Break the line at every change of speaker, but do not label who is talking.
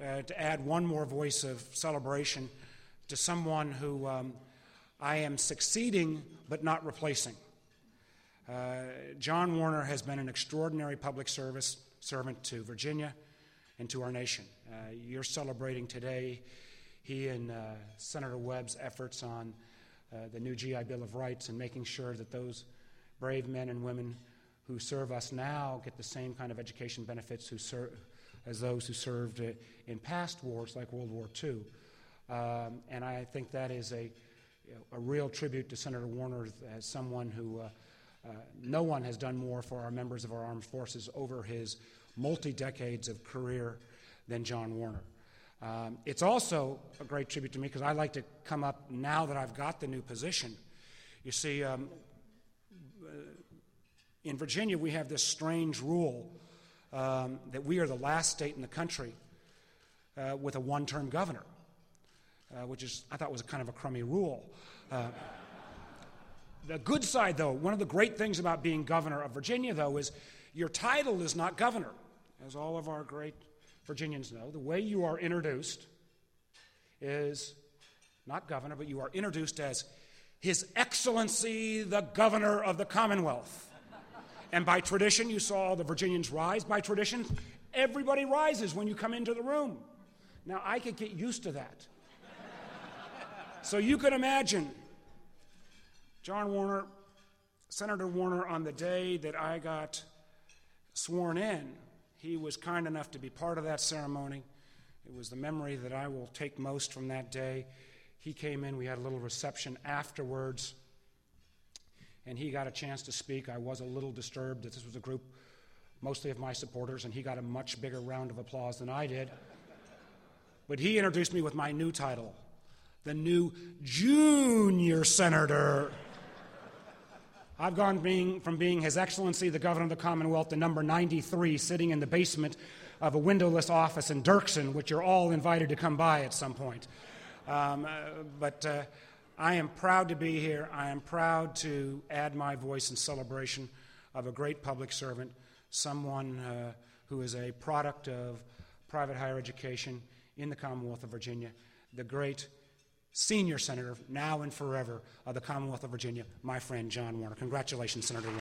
to add one more voice of celebration to someone who I am succeeding but not replacing. John Warner has been an extraordinary public servant to Virginia and to our nation. You're celebrating today he and Senator Webb's efforts on the new GI Bill of Rights and making sure that those brave men and women who serve us now get the same kind of education benefits as those who served in past wars like World War II. And I think that is a real tribute to Senator Warner as someone who no one has done more for our members of our armed forces over his multi-decades of career than John Warner. It's also a great tribute to me because I like to come up now that I've got the new position. You see, in Virginia we have this strange rule that we are the last state in the country with a one-term governor, which I thought was kind of a crummy rule. The good side, though, one of the great things about being governor of Virginia, though, is your title is not governor. As all of our great Virginians know, the way you are introduced is not governor, but you are introduced as His Excellency the Governor of the Commonwealth. And by tradition, you saw all the Virginians rise. By tradition, everybody rises when you come into the room. Now, I could get used to that. So you can imagine John Warner, Senator Warner, on the day that I got sworn in, he was kind enough to be part of that ceremony. It was the memory that I will take most from that day. He came in, we had a little reception afterwards, and he got a chance to speak. I was a little disturbed that this was a group mostly of my supporters, and he got a much bigger round of applause than I did. But he introduced me with my new title, the new Junior Senator. I've gone from being His Excellency the Governor of the Commonwealth to number 93, sitting in the basement of a windowless office in Dirksen, which you're all invited to come by at some point. But I am proud to be here. I am proud to add my voice in celebration of a great public servant, someone who is a product of private higher education in the Commonwealth of Virginia, the great senior senator, now and forever, of the Commonwealth of Virginia, my friend John Warner. Congratulations, Senator Warner.